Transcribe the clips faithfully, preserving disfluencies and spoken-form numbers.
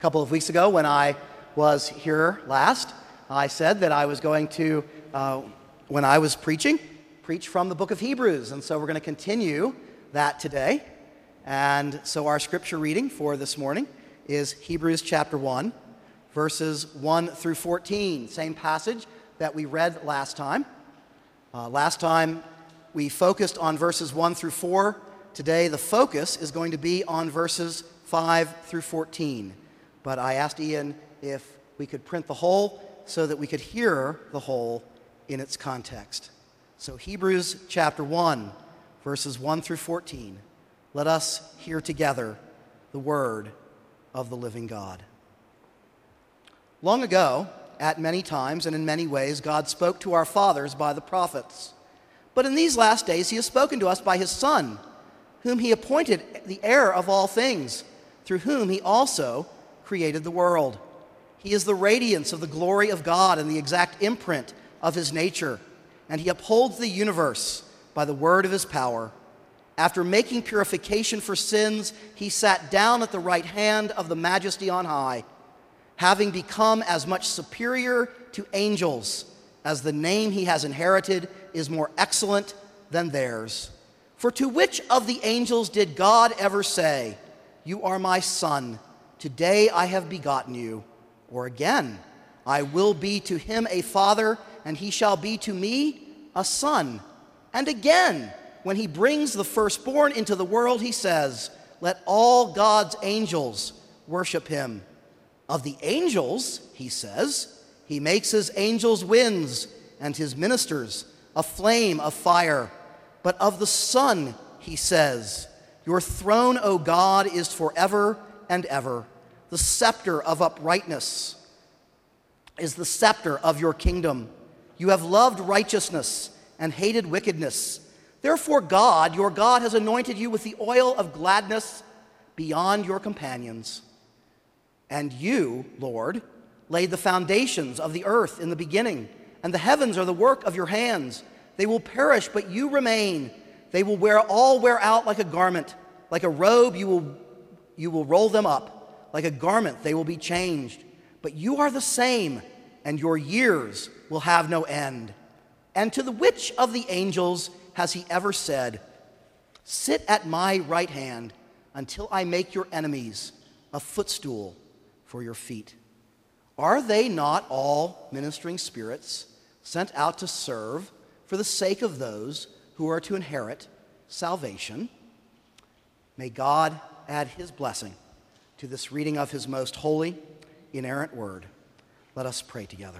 couple of weeks ago when I was here last, I said that I was going to, uh, when I was preaching, preach from the book of Hebrews. And so we're going to continue that today. And so our scripture reading for this morning is Hebrews chapter one, verses one through fourteen. Same passage that we read last time. Uh, last time we focused on verses one through four. Today the focus is going to be on verses five through fourteen. But I asked Ian if we could print the whole so that we could hear the whole in its context. So Hebrews chapter one, verses one through fourteen. Let us hear together the word of the living God. Long ago, at many times and in many ways, God spoke to our fathers by the prophets. But in these last days he has spoken to us by his Son, whom he appointed the heir of all things, through whom he also created the world. He is the radiance of the glory of God and the exact imprint of his nature, and he upholds the universe by the word of his power. After making purification for sins, he sat down at the right hand of the Majesty on high, having become as much superior to angels as the name he has inherited is more excellent than theirs. For to which of the angels did God ever say, "You are my son, today I have begotten you"? Or again, "I will be to him a father, and he shall be to me a son"? And again, when he brings the firstborn into the world, he says, "Let all God's angels worship him." Of the angels, he says, he makes his angels winds and his ministers a flame of fire. But of the Son, he says, "Your throne, O God, is forever and ever. The scepter of uprightness is the scepter of your kingdom. You have loved righteousness and hated wickedness. Therefore God, your God, has anointed you with the oil of gladness beyond your companions. And you, Lord, laid the foundations of the earth in the beginning, and the heavens are the work of your hands. They will perish, but you remain. They will wear all wear out like a garment. Like a robe, you will, you will roll them up. Like a garment, they will be changed. But you are the same, and your years will have no end. And to the which of the angels has he ever said, "Sit at my right hand until I make your enemies a footstool for your feet"? Are they not all ministering spirits sent out to serve for the sake of those who are to inherit salvation? May God add his blessing to this reading of his most holy, inerrant word. Let us pray together.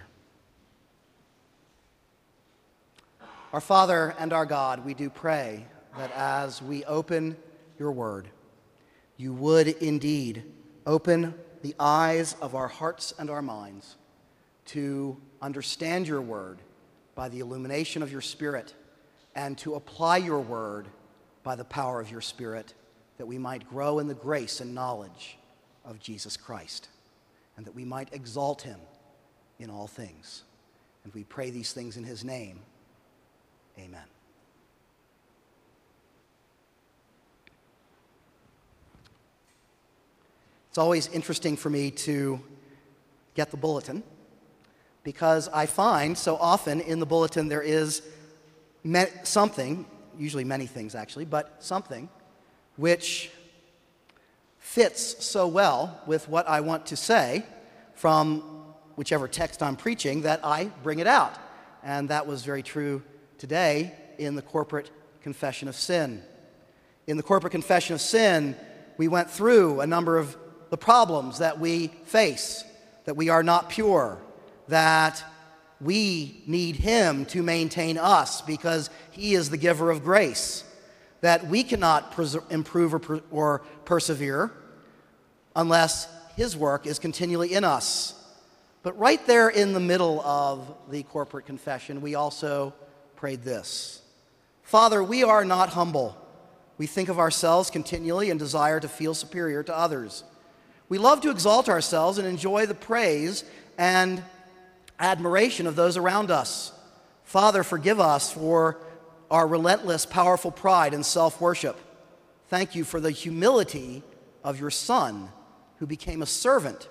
Our Father and our God, we do pray that as we open your word, you would indeed open the eyes of our hearts and our minds to understand your word by the illumination of your Spirit, and to apply your word by the power of your Spirit, that we might grow in the grace and knowledge of Jesus Christ, and that we might exalt him in all things. And we pray these things in his name. Amen. It's always interesting for me to get the bulletin, because I find so often in the bulletin there is me- something, usually many things actually, but something which fits so well with what I want to say from whichever text I'm preaching that I bring it out. And that was very true today in the corporate confession of sin. In the corporate confession of sin, we went through a number of the problems that we face, that we are not pure, that we need him to maintain us because he is the giver of grace, that we cannot pres- improve or, per- or persevere unless his work is continually in us. But right there in the middle of the corporate confession, we also prayed this: "Father, we are not humble. We think of ourselves continually and desire to feel superior to others. We love to exalt ourselves and enjoy the praise and admiration of those around us. Father, forgive us for our relentless, powerful pride and self-worship. Thank you for the humility of your Son, who became a servant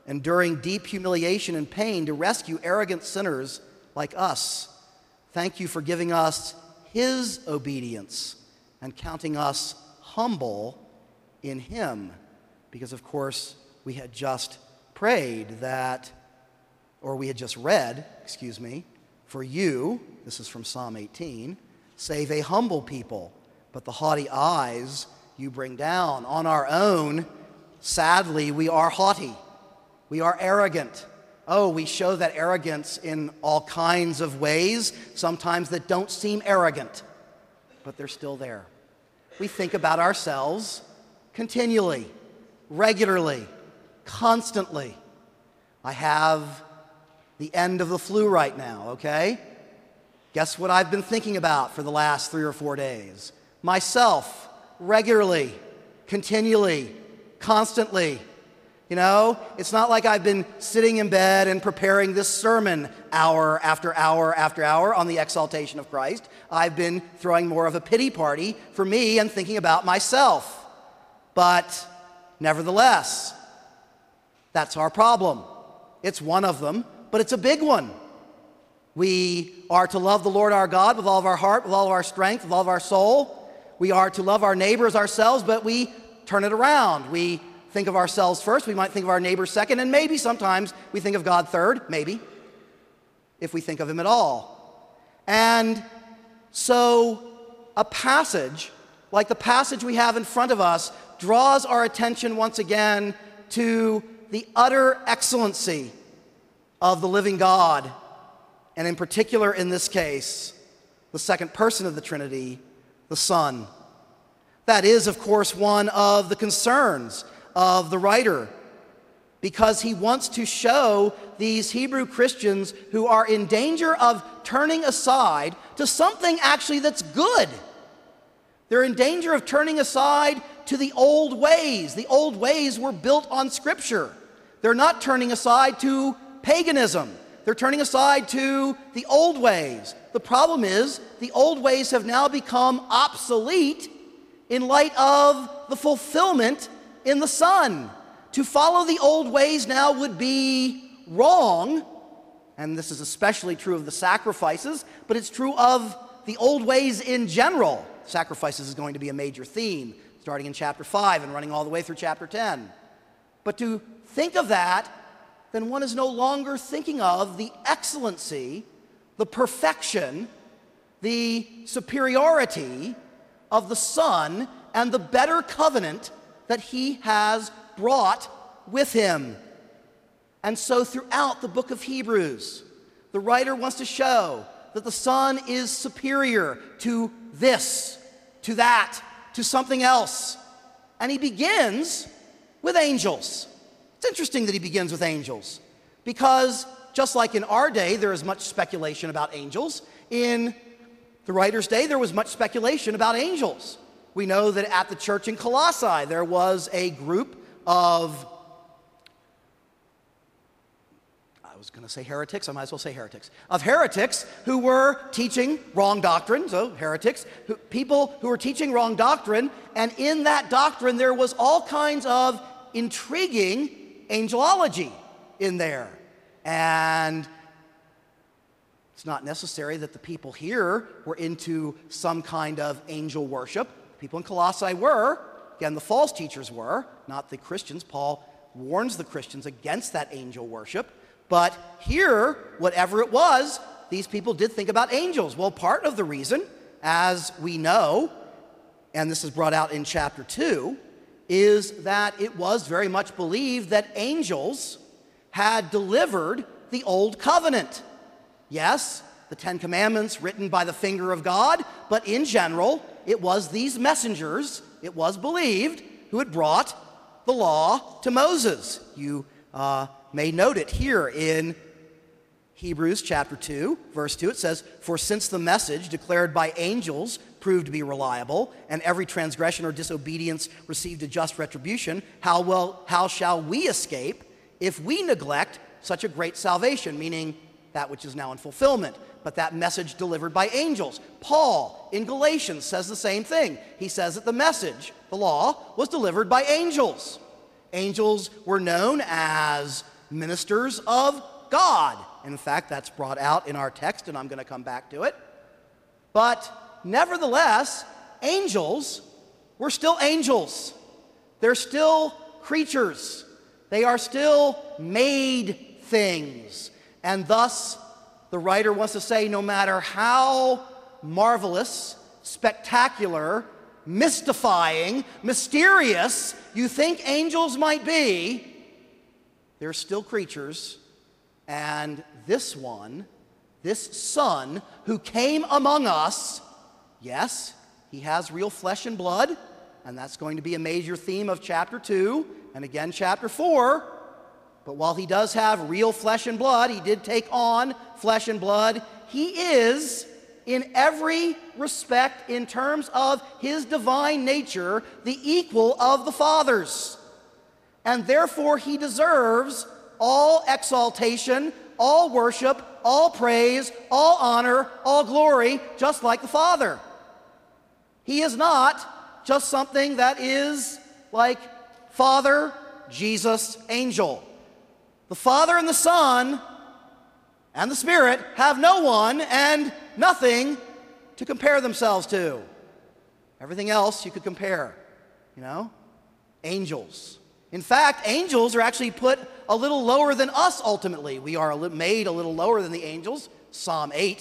enduring deep humiliation and pain to rescue arrogant sinners like us. Thank you for giving us his obedience and counting us humble in him. Because, of course, we had just prayed that, or we had just read, excuse me, for you, this is from Psalm eighteen, save a humble people, but the haughty eyes you bring down. On our own, sadly, we are haughty. We are arrogant. Oh, we show that arrogance in all kinds of ways, sometimes that don't seem arrogant, but they're still there. We think about ourselves continually, regularly, constantly. I have the end of the flu right now, okay? Guess what I've been thinking about for the last three or four days? Myself, regularly, continually, constantly. You know, it's not like I've been sitting in bed and preparing this sermon hour after hour after hour on the exaltation of Christ. I've been throwing more of a pity party for me and thinking about myself. But nevertheless, that's our problem. It's one of them, but it's a big one. We are to love the Lord our God with all of our heart, with all of our strength, with all of our soul. We are to love our neighbors ourselves, but we turn it around. We think of ourselves first, we might think of our neighbor second, and maybe sometimes we think of God third, maybe, if we think of him at all. And so a passage, like the passage we have in front of us, draws our attention once again to the utter excellency of the living God, and in particular in this case, the second person of the Trinity, the Son. That is, of course, one of the concerns of the writer, because he wants to show these Hebrew Christians who are in danger of turning aside to something actually that's good. They're in danger of turning aside to the old ways. The old ways were built on Scripture. They're not turning aside to paganism. They're turning aside to the old ways. The problem is the old ways have now become obsolete in light of the fulfillment in the Son. To follow the old ways now would be wrong, and this is especially true of the sacrifices, but it's true of the old ways in general. Sacrifices is going to be a major theme, starting in chapter five and running all the way through chapter ten. But to think of that, then one is no longer thinking of the excellency, the perfection, the superiority of the Son and the better covenant that he has brought with him. And so throughout the book of Hebrews, the writer wants to show that the Son is superior to this, to that, to something else. And he begins with angels. It's interesting that he begins with angels, because just like in our day, there is much speculation about angels. In the writer's day, there was much speculation about angels. We know that at the church in Colossae, there was a group of, I was going to say heretics, I might as well say heretics, of heretics who were teaching wrong doctrine, so heretics, who, people who were teaching wrong doctrine, and in that doctrine there was all kinds of intriguing angelology in there. And it's not necessary that the people here were into some kind of angel worship. People in Colossae were. Again, the false teachers were, not the Christians. Paul warns the Christians against that angel worship. But here, whatever it was, these people did think about angels. Well, part of the reason, as we know, and this is brought out in chapter two, is that it was very much believed that angels had delivered the old covenant. Yes, the Ten Commandments written by the finger of God, but in general, it was these messengers, it was believed, who had brought the law to Moses. You uh, may note it here in Hebrews chapter two, verse two. It says, "For since the message declared by angels proved to be reliable, and every transgression or disobedience received a just retribution, how well, how shall we escape if we neglect such a great salvation?" Meaning that which is now in fulfillment, but that message delivered by angels. Paul in Galatians says the same thing. He says that the message, the law, was delivered by angels. Angels were known as ministers of God. In fact, that's brought out in our text, and I'm going to come back to it. But nevertheless, angels were still angels. They're still creatures. They are still made things. And thus, the writer wants to say, no matter how marvelous, spectacular, mystifying, mysterious you think angels might be, they're still creatures. And this one, this Son who came among us, yes, he has real flesh and blood, and that's going to be a major theme of chapter two, and again chapter four. But while he does have real flesh and blood, he did take on flesh and blood. He is, in every respect, in terms of his divine nature, the equal of the fathers. And therefore he deserves all exaltation, all worship, all praise, all honor, all glory, just like the Father. He is not just something that is like Father, Jesus, angel. The Father and the Son and the Spirit have no one and nothing to compare themselves to. Everything else you could compare, you know? Angels. In fact, angels are actually put a little lower than us ultimately. We are made a little lower than the angels, Psalm eight.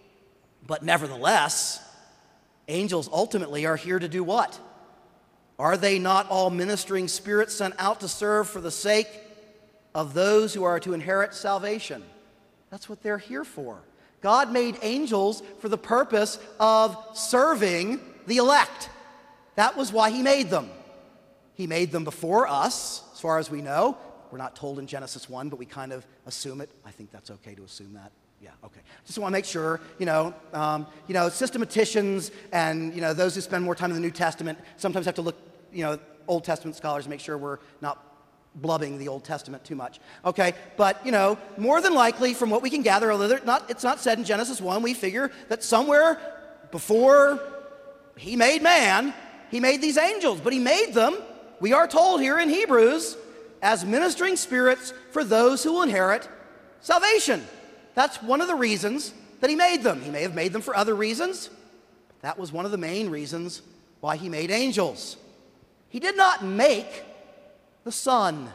But nevertheless, angels ultimately are here to do what? Are they not all ministering spirits sent out to serve for the sake of those who are to inherit salvation? That's what they're here for. God made angels for the purpose of serving the elect. That was why he made them. He made them before us, as far as we know. We're not told in Genesis one, but we kind of assume it. I think that's okay to assume that. Yeah, okay. Just want to make sure, you know, um, you know, systematicians and, you know, those who spend more time in the New Testament sometimes have to look, you know, Old Testament scholars to make sure we're not blubbing the Old Testament too much. Okay, but, you know, more than likely from what we can gather, although not, it's not said in Genesis one, we figure that somewhere before he made man, he made these angels, but he made them, we are told here in Hebrews, as ministering spirits for those who will inherit salvation. That's one of the reasons that he made them. He may have made them for other reasons, but that was one of the main reasons why he made angels. He did not make the Son.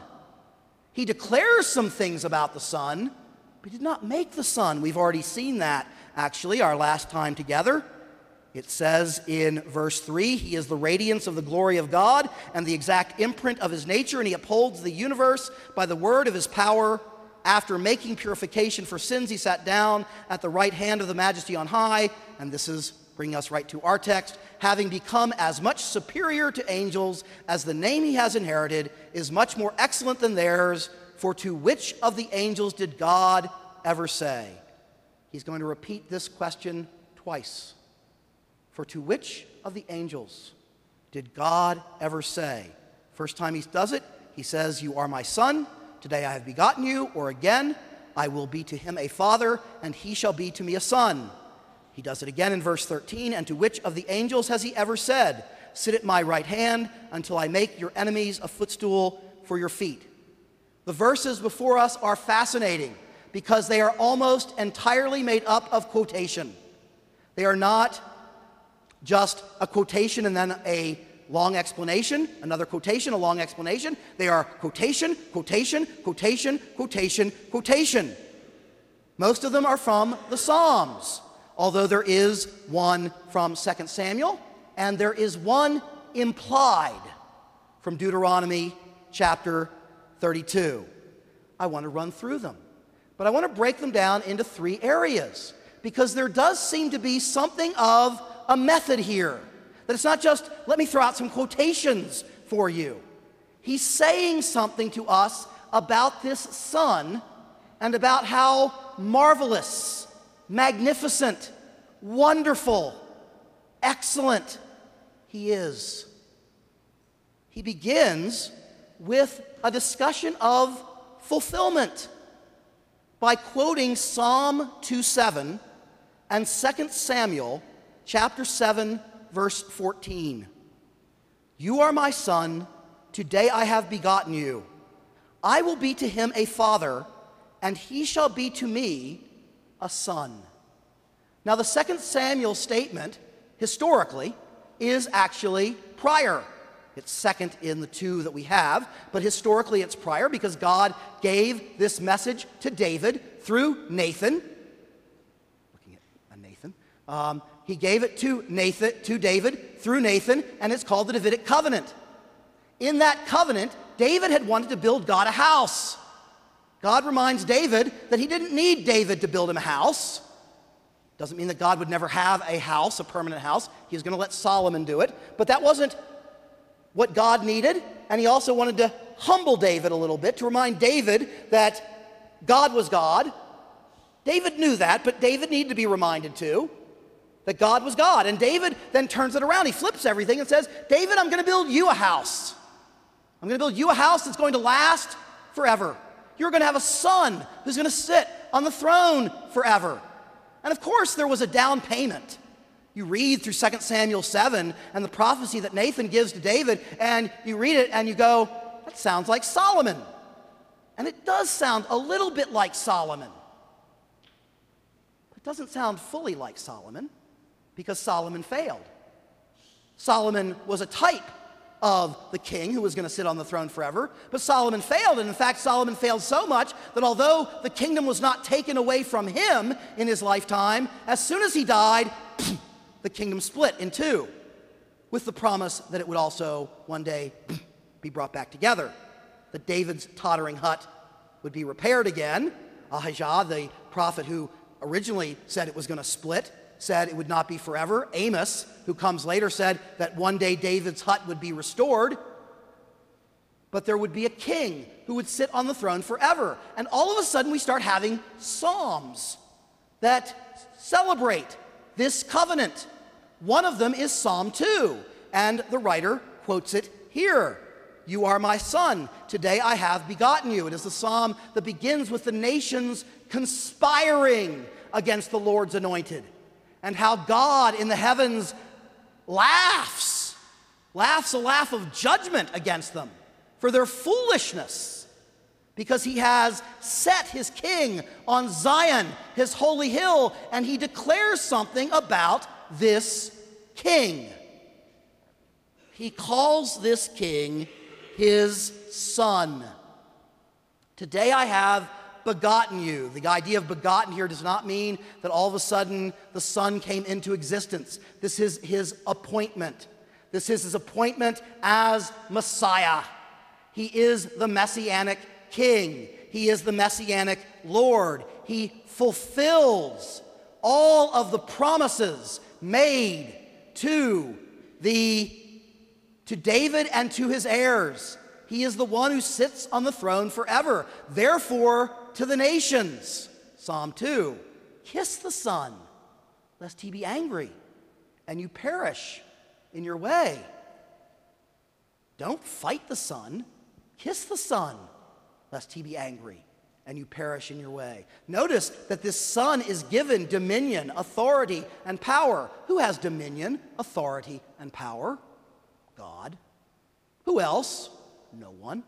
He declares some things about the Son, but he did not make the Son. We've already seen that, actually, our last time together. It says in verse three, he is the radiance of the glory of God and the exact imprint of his nature, and he upholds the universe by the word of his power. After making purification for sins, he sat down at the right hand of the Majesty on high, and this is bringing us right to our text, having become as much superior to angels as the name he has inherited is much more excellent than theirs, for to which of the angels did God ever say? He's going to repeat this question twice. For to which of the angels did God ever say? First time he does it, he says, "You are my son, today I have begotten you," or again, "I will be to him a father, and he shall be to me a son." He does it again in verse thirteen, "And to which of the angels has he ever said, 'Sit at my right hand until I make your enemies a footstool for your feet'?" The verses before us are fascinating because they are almost entirely made up of quotation. They are not just a quotation and then a long explanation, another quotation, a long explanation. They are quotation, quotation, quotation, quotation, quotation. Most of them are from the Psalms, although there is one from Second Samuel, and there is one implied from Deuteronomy chapter thirty-two. I want to run through them, but I want to break them down into three areas, because there does seem to be something of a method here. That it's not just, let me throw out some quotations for you. He's saying something to us about this Son and about how marvelous, magnificent, wonderful, excellent he is. He begins with a discussion of fulfillment by quoting Psalm two seven and Second Samuel chapter seven, verse fourteen. "You are my son, today I have begotten you. I will be to him a father, and he shall be to me a son. Now, the Second Samuel statement, historically, is actually prior. It's second in the two that we have, but historically it's prior because God gave this message to David through Nathan. Looking at Nathan. Um, he gave it to Nathan, to David through Nathan, and it's called the Davidic covenant. In that covenant, David had wanted to build God a house. God reminds David that he didn't need David to build him a house. Doesn't mean that God would never have a house, a permanent house. He was going to let Solomon do it. But that wasn't what God needed. And he also wanted to humble David a little bit, to remind David that God was God. David knew that, but David needed to be reminded too that God was God. And David then turns it around. He flips everything and says, David, I'm going to build you a house. I'm going to build you a house that's going to last forever. You're going to have a son who's going to sit on the throne forever. And of course, there was a down payment. You read through Second Samuel seven and the prophecy that Nathan gives to David, and you read it and you go, that sounds like Solomon. And it does sound a little bit like Solomon. It doesn't sound fully like Solomon because Solomon failed. Solomon was a type of the king who was going to sit on the throne forever. But Solomon failed, and in fact, Solomon failed so much that although the kingdom was not taken away from him in his lifetime, as soon as he died, the kingdom split in two, with the promise that it would also one day be brought back together, that David's tottering hut would be repaired again. Ahijah, the prophet who originally said it was going to split, said it would not be forever. Amos, who comes later, said that one day David's hut would be restored, but there would be a king who would sit on the throne forever. And all of a sudden we start having psalms that celebrate this covenant. One of them is Psalm two, and the writer quotes it here. You are my son, today I have begotten you. It is the psalm that begins with the nations conspiring against the Lord's anointed, and how God in the heavens laughs, laughs a laugh of judgment against them for their foolishness, because he has set his king on Zion, his holy hill, and he declares something about this king. He calls this king his son. Today I have begotten you. The idea of begotten here does not mean that all of a sudden the Son came into existence. This is his appointment. This is his appointment as Messiah. He is the Messianic King. He is the Messianic Lord. He fulfills all of the promises made to the to David and to his heirs. He is the one who sits on the throne forever. Therefore, to the nations, Psalm two, kiss the Son, lest he be angry and you perish in your way. Don't fight the Son, kiss the Son, lest he be angry and you perish in your way. Notice that this Son is given dominion, authority, and power. Who has dominion, authority, and power? God. Who else? No one.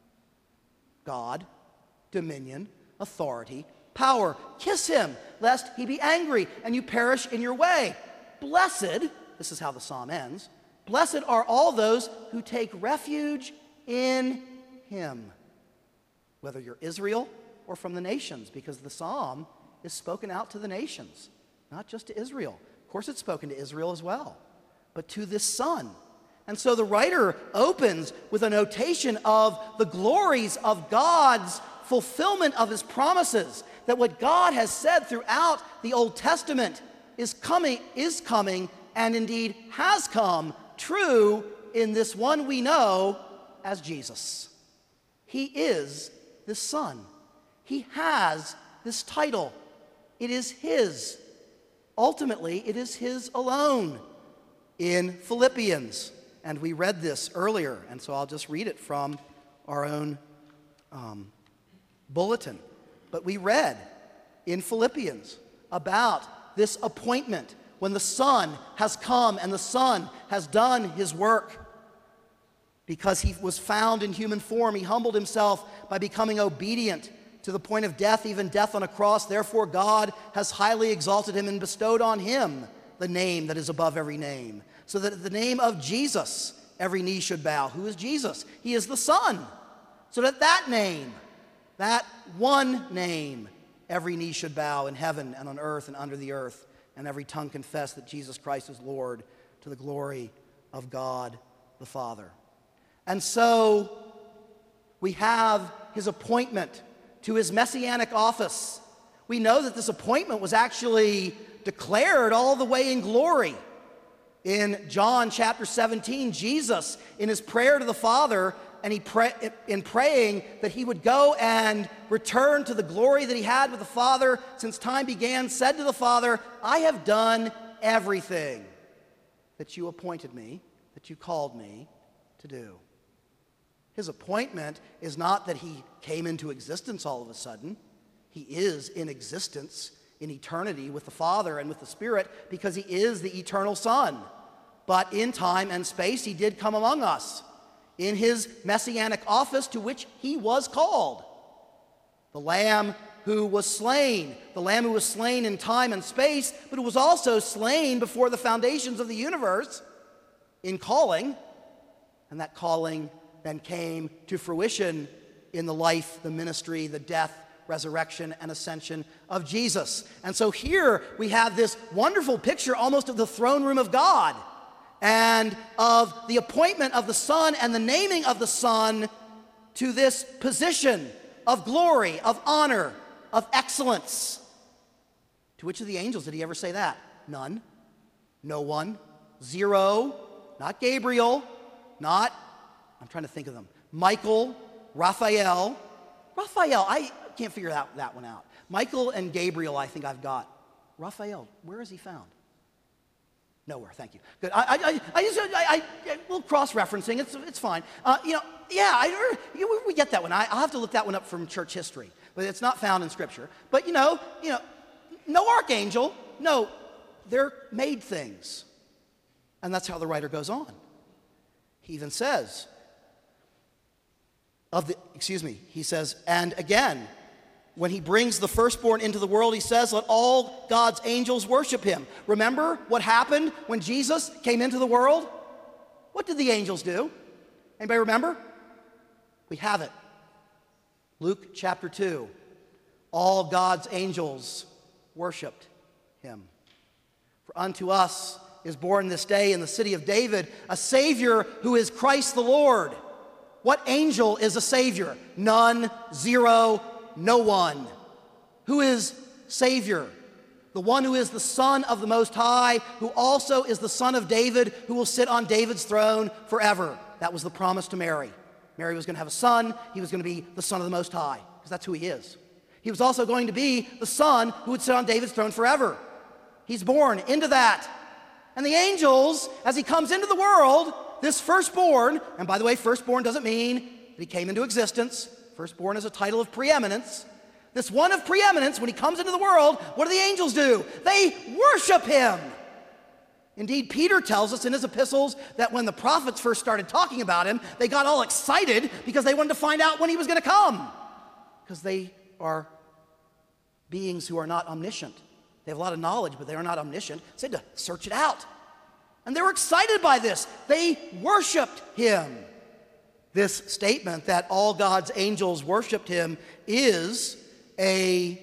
God, dominion, authority, power. Kiss him, lest he be angry and you perish in your way. Blessed, this is how the psalm ends, blessed are all those who take refuge in him, whether you're Israel or from the nations, because the psalm is spoken out to the nations, not just to Israel. Of course, it's spoken to Israel as well, but to this Son. And so the writer opens with a notation of the glories of God's fulfillment of his promises, that what God has said throughout the Old Testament is coming, is coming, and indeed has come true in this one we know as Jesus. He is this Son. He has this title. It is his. Ultimately, it is his alone. In Philippians, and we read this earlier, and so I'll just read it from our own um, bulletin. But we read in Philippians about this appointment when the Son has come and the Son has done his work. Because he was found in human form, he humbled himself by becoming obedient to the point of death, even death on a cross. Therefore, God has highly exalted him and bestowed on him the name that is above every name, so that at the name of Jesus, every knee should bow. Who is Jesus? He is the Son. So that that name, that one name, every knee should bow in heaven and on earth and under the earth, and every tongue confess that Jesus Christ is Lord, to the glory of God the Father. And so we have his appointment to his messianic office. We know that this appointment was actually declared all the way in glory. In John chapter seventeen, Jesus, in his prayer to the Father, and he pray, in praying that he would go and return to the glory that he had with the Father since time began, said to the Father, I have done everything that you appointed me, that you called me to do. His appointment is not that he came into existence all of a sudden. He is in existence in eternity with the Father and with the Spirit because he is the eternal Son. But in time and space, he did come among us in his messianic office to which he was called. The Lamb who was slain, the Lamb who was slain in time and space, but who was also slain before the foundations of the universe in calling, and that calling then came to fruition in the life, the ministry, the death, resurrection, and ascension of Jesus. And so here we have this wonderful picture almost of the throne room of God and of the appointment of the Son and the naming of the Son to this position of glory, of honor, of excellence. To which of the angels did he ever say that? None. No one. Zero. Not Gabriel. Not, I'm trying to think of them. Michael, Raphael. Raphael, I can't figure that, that one out. Michael and Gabriel, I think I've got. Raphael, where is he found? Nowhere, thank you. Good. I, I, I just, I, I, we'll cross-referencing. It's, it's fine. Uh, you know, yeah, I, we get that one. I, I'll have to look that one up from church history, but it's not found in Scripture. But you know, you know, no archangel. No, they're made things, and that's how the writer goes on. He even says, of the, excuse me, he says, and again, when he brings the firstborn into the world, he says, let all God's angels worship him. Remember what happened when Jesus came into the world? What did the angels do? Anybody remember? We have it. Luke chapter two. All God's angels worshiped him. For unto us is born this day in the city of David a Savior who is Christ the Lord. What angel is a Savior? None, zero, no one. Who is Savior? The one who is the Son of the Most High, who also is the Son of David, who will sit on David's throne forever. That was the promise to Mary. Mary was going to have a son. He was going to be the Son of the Most High, because that's who he is. He was also going to be the Son who would sit on David's throne forever. He's born into that. And the angels, as he comes into the world, this firstborn, and by the way, firstborn doesn't mean that he came into existence. Firstborn is a title of preeminence. This one of preeminence, when he comes into the world, what do the angels do? They worship him. Indeed, Peter tells us in his epistles that when the prophets first started talking about him, they got all excited because they wanted to find out when he was going to come. Because they are beings who are not omniscient. They have a lot of knowledge, but they are not omniscient. So they had to search it out. And they were excited by this. They worshiped him. This statement that all God's angels worshiped him is a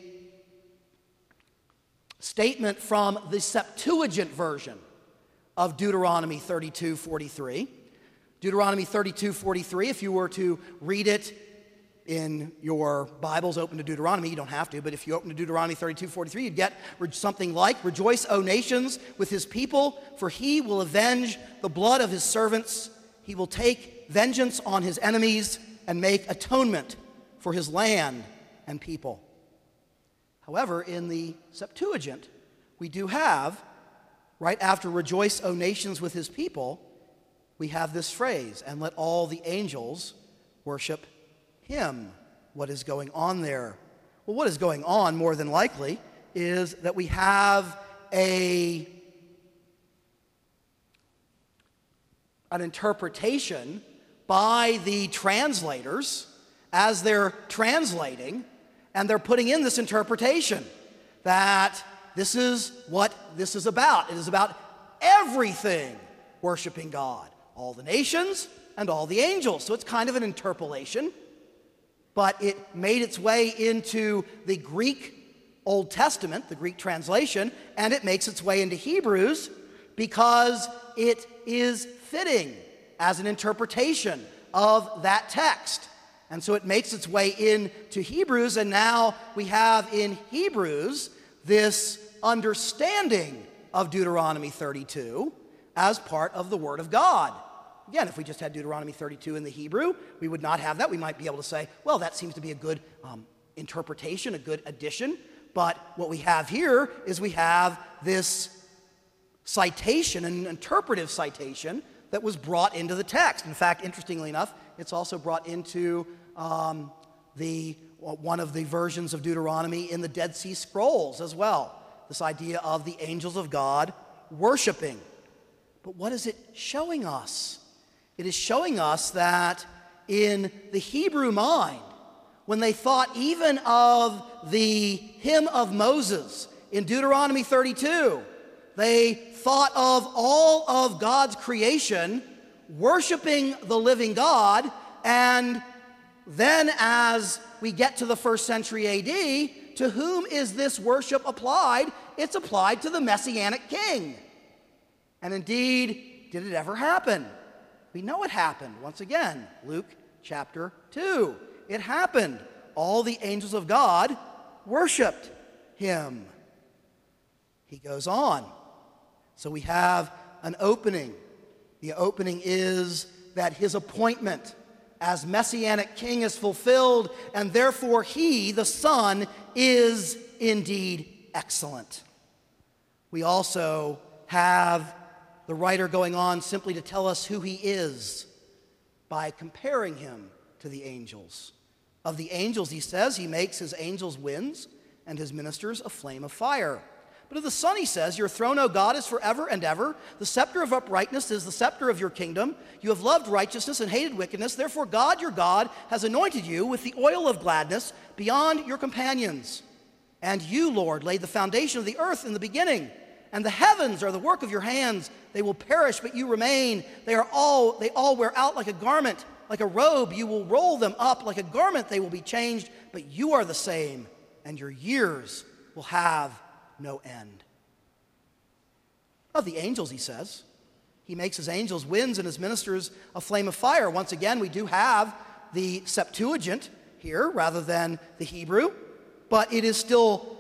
statement from the Septuagint version of Deuteronomy thirty-two forty-three. Deuteronomy thirty-two forty-three, if you were to read it in your Bibles open to Deuteronomy, you don't have to, but if you open to Deuteronomy thirty-two forty-three, you'd get something like, Rejoice, O nations, with his people, for he will avenge the blood of his servants. He will take vengeance on his enemies and make atonement for his land and people. However, in the Septuagint, we do have, right after Rejoice, O nations, with his people, we have this phrase, and let all the angels worship him. What is going on there? Well, what is going on, more than likely, is that we have a, an interpretation by the translators as they're translating, and they're putting in this interpretation that this is what this is about. It is about everything worshiping God, all the nations and all the angels. So it's kind of an interpolation, but it made its way into the Greek Old Testament, the Greek translation, and it makes its way into Hebrews because it is fitting as an interpretation of that text. And so it makes its way into Hebrews, and now we have in Hebrews this understanding of Deuteronomy thirty-two as part of the Word of God. Again, if we just had Deuteronomy thirty-two in the Hebrew, we would not have that. We might be able to say, well, that seems to be a good um, interpretation, a good addition. But what we have here is we have this citation, an interpretive citation, that was brought into the text. In fact, interestingly enough, it's also brought into um, the one of the versions of Deuteronomy in the Dead Sea Scrolls as well, this idea of the angels of God worshiping. But what is it showing us? It is showing us that in the Hebrew mind, when they thought even of the hymn of Moses in Deuteronomy thirty-two, they thought of all of God's creation worshiping the living God, and then as we get to the first century A D, to whom is this worship applied? It's applied to the Messianic king. And indeed, did it ever happen? We know it happened. Once again, Luke chapter two. It happened. All the angels of God worshiped him. He goes on. So we have an opening. The opening is that his appointment as Messianic king is fulfilled, and therefore he, the Son, is indeed excellent. We also have the writer going on simply to tell us who he is by comparing him to the angels. Of the angels, he says, he makes his angels winds and his ministers a flame of fire. But of the Son, he says, your throne, O God, is forever and ever. The scepter of uprightness is the scepter of your kingdom. You have loved righteousness and hated wickedness. Therefore, God, your God, has anointed you with the oil of gladness beyond your companions. And you, Lord, laid the foundation of the earth in the beginning. And the heavens are the work of your hands. They will perish, but you remain. They are all, they all wear out like a garment. Like a robe, you will roll them up. Like a garment, they will be changed. But you are the same, and your years will have no end. Of the angels, he says, he makes his angels winds and his ministers a flame of fire. Once again, we do have the Septuagint here rather than the Hebrew, but it is still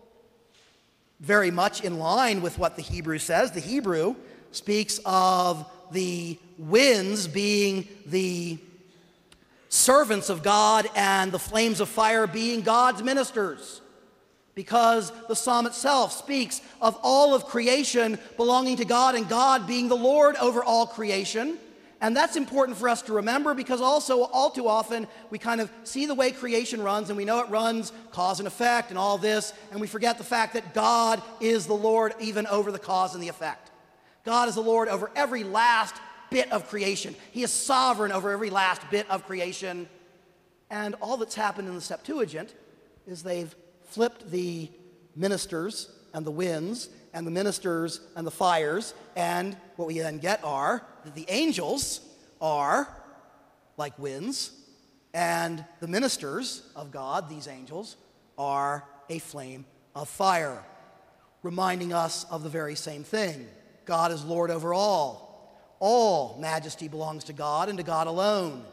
very much in line with what the Hebrew says. The Hebrew speaks of the winds being the servants of God and the flames of fire being God's ministers, because the psalm itself speaks of all of creation belonging to God and God being the Lord over all creation. And that's important for us to remember, because also all too often we kind of see the way creation runs, and we know it runs cause and effect and all this, and we forget the fact that God is the Lord even over the cause and the effect. God is the Lord over every last bit of creation. He is sovereign over every last bit of creation. And all that's happened in the Septuagint is they've flipped the ministers and the winds and the ministers and the fires, and what we then get are that the angels are like winds, and the ministers of God, these angels, are a flame of fire, reminding us of the very same thing. God is Lord over all. All majesty belongs to God and to God alone.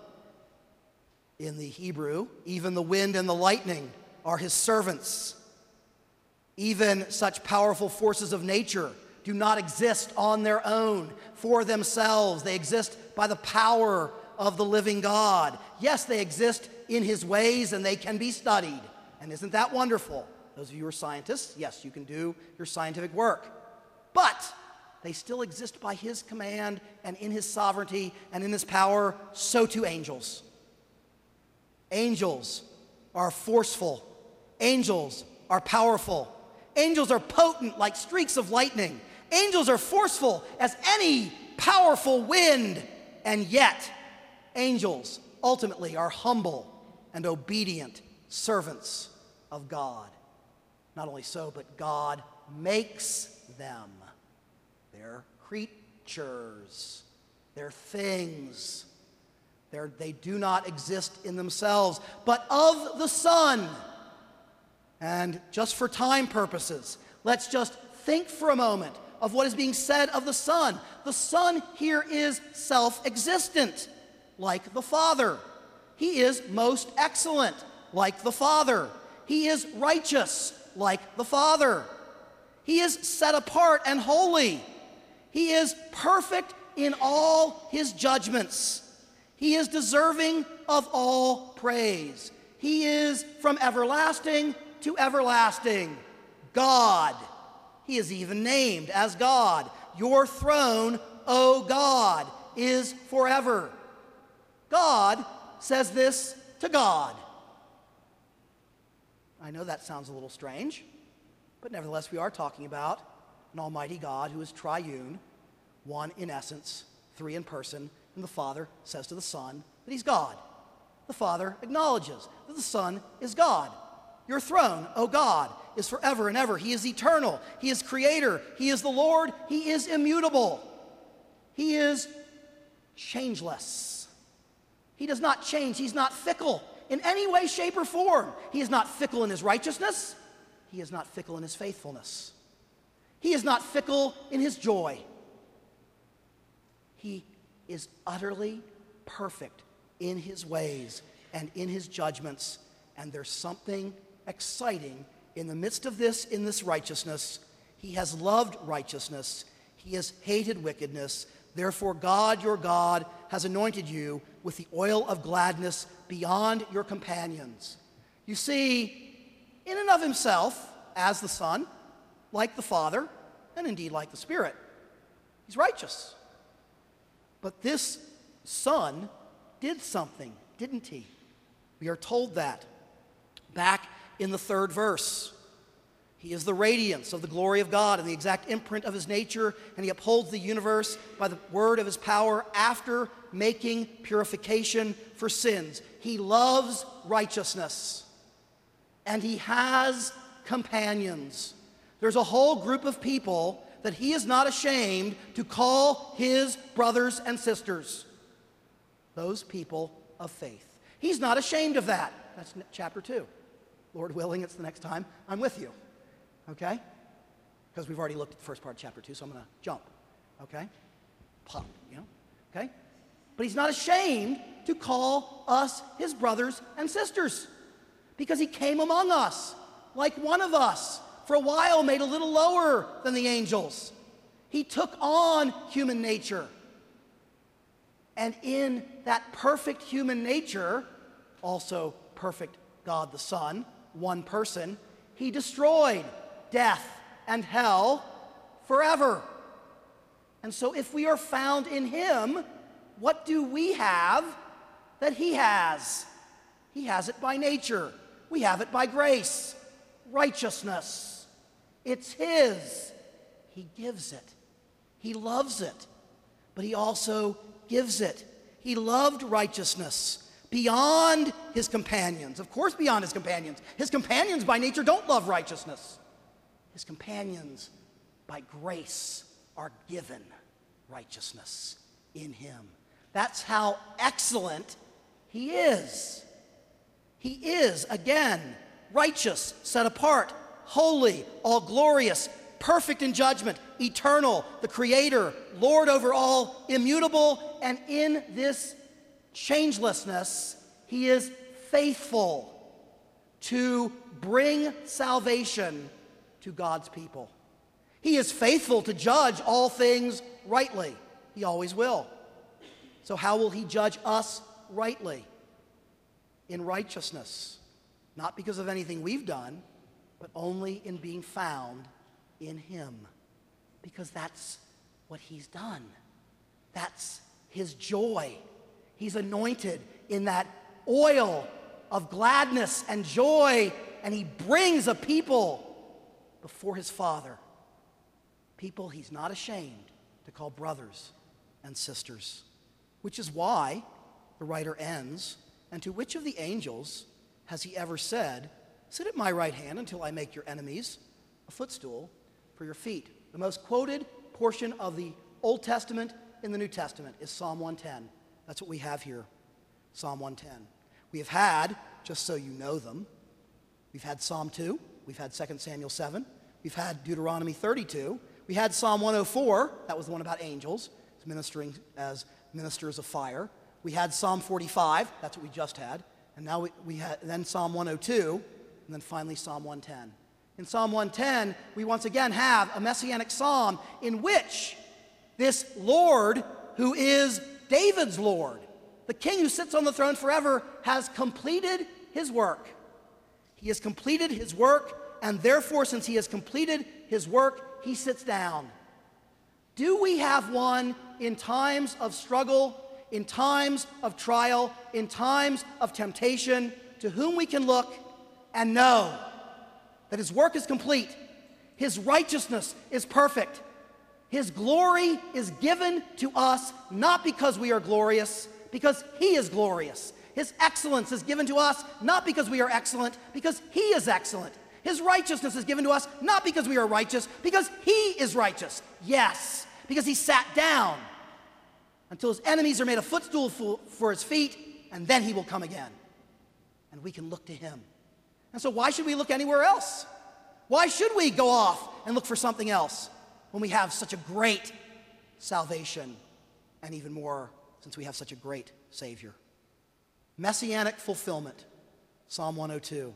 In the Hebrew, even the wind and the lightning are his servants. Even such powerful forces of nature do not exist on their own for themselves. They exist by the power of the living God. Yes, they exist in his ways and they can be studied. And isn't that wonderful? Those of you who are scientists, yes, you can do your scientific work. But they still exist by his command and in his sovereignty and in his power. So too angels. Angels are forceful. Angels are powerful. Angels are potent like streaks of lightning. Angels are forceful as any powerful wind. And yet, Angels ultimately are humble and obedient servants of God. Not only so, but God makes them. They're creatures. They're things. They're, they do not exist in themselves, but of the Son. And just for time purposes, let's just think for a moment of what is being said of the Son. The Son here is self-existent, like the Father. He is most excellent, like the Father. He is righteous, like the Father. He is set apart and holy. He is perfect in all his judgments. He is deserving of all praise. He is from everlasting to everlasting God. He is even named as God. Your throne, O God, is forever. God says this to God. I know that sounds a little strange, but nevertheless we are talking about an almighty God who is triune, one in essence, three in person, and the Father says to the Son that he's God. The Father acknowledges that the Son is God. Your throne, O God, is forever and ever. He is eternal. He is creator. He is the Lord. He is immutable. He is changeless. He does not change. He's not fickle in any way, shape, or form. He is not fickle in his righteousness. He is not fickle in his faithfulness. He is not fickle in his joy. He is utterly perfect in his ways and in his judgments. And there's something exciting in the midst of this, in this righteousness. He has loved righteousness. He has hated wickedness. Therefore, God, your God, has anointed you with the oil of gladness beyond your companions. You see, in and of himself, as the Son, like the Father, and indeed like the Spirit, he's righteous. But this Son did something, didn't he? We are told that back in the third verse. He is the radiance of the glory of God and the exact imprint of his nature, and he upholds the universe by the word of his power after making purification for sins. He loves righteousness, and he has companions. There's a whole group of people that he is not ashamed to call his brothers and sisters, those people of faith. He's not ashamed of that. That's chapter two. Lord willing, it's the next time I'm with you. Okay? Because we've already looked at the first part of chapter two, so I'm going to jump. Okay? Pop, you know? Okay? But he's not ashamed to call us his brothers and sisters because he came among us like one of us, for a while made a little lower than the angels. He took on human nature. And in that perfect human nature, also perfect God the Son, one person, he destroyed death and hell forever. And so if we are found in him, what do we have that he has? He has it by nature. We have it by grace. Righteousness. It's his. He gives it. He loves it. But he also gives it. He loved righteousness beyond his companions. Of course, beyond his companions. His companions by nature don't love righteousness. His companions by grace are given righteousness in him. That's how excellent he is. He is, again, righteous, set apart, holy, all glorious, perfect in judgment, eternal, the creator, Lord over all, immutable, and in this changelessness, he is faithful to bring salvation to God's people. He is faithful to judge all things rightly. He always will. So how will he judge us rightly? In righteousness, not because of anything we've done, but only in being found in him, because that's what he's done. That's his joy. He's anointed in that oil of gladness and joy, and he brings a people before his Father, people he's not ashamed to call brothers and sisters, which is why the writer ends, "And to which of the angels has he ever said, 'Sit at my right hand until I make your enemies a footstool for your feet'?" The most quoted portion of the Old Testament in the New Testament is Psalm one ten. That's what we have here, Psalm one ten. We have had, just so you know them, we've had Psalm two, we've had Second Samuel seven, we've had Deuteronomy thirty-two, we had Psalm one oh four, that was the one about angels, ministering as ministers of fire. We had Psalm forty-five, that's what we just had, and now we, we had then Psalm one oh two, and then finally Psalm one ten. In Psalm one ten, we once again have a messianic psalm in which this Lord, who is David's Lord, the king who sits on the throne forever, has completed his work. He has completed his work, and therefore, since he has completed his work, he sits down. Do we have one in times of struggle, in times of trial, in times of temptation, to whom we can look and know that his work is complete, his righteousness is perfect, his glory is given to us not because we are glorious, because he is glorious. His excellence is given to us not because we are excellent, because he is excellent. His righteousness is given to us not because we are righteous, because he is righteous. Yes, because he sat down until his enemies are made a footstool for, for his feet, and then he will come again. And we can look to him. And so why should we look anywhere else? Why should we go off and look for something else when we have such a great salvation, and even more since we have such a great Savior? Messianic fulfillment, Psalm one oh two.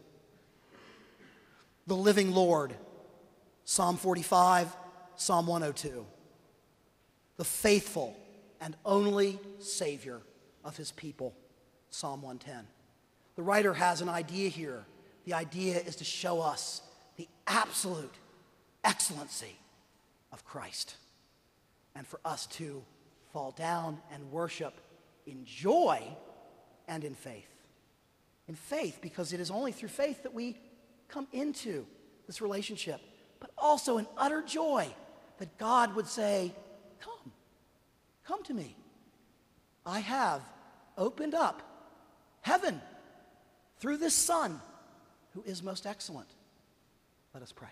The living Lord, Psalm forty-five, Psalm one oh two. The faithful and only Savior of his people, Psalm one ten. The writer has an idea here. The idea is to show us the absolute excellency of Christ, and for us to fall down and worship in joy and in faith. In faith, because it is only through faith that we come into this relationship, but also in utter joy that God would say, "Come, come to me. I have opened up heaven through this Son who is most excellent." Let us pray.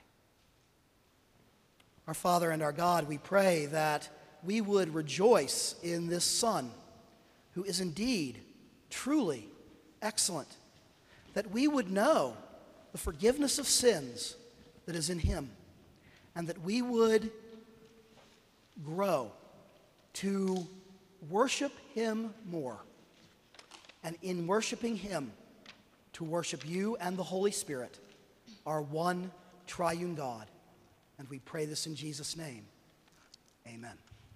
Our Father and our God, we pray that we would rejoice in this Son who is indeed truly excellent, that we would know the forgiveness of sins that is in him, and that we would grow to worship him more, and in worshiping him, to worship you and the Holy Spirit, our one triune God. And we pray this in Jesus' name. Amen.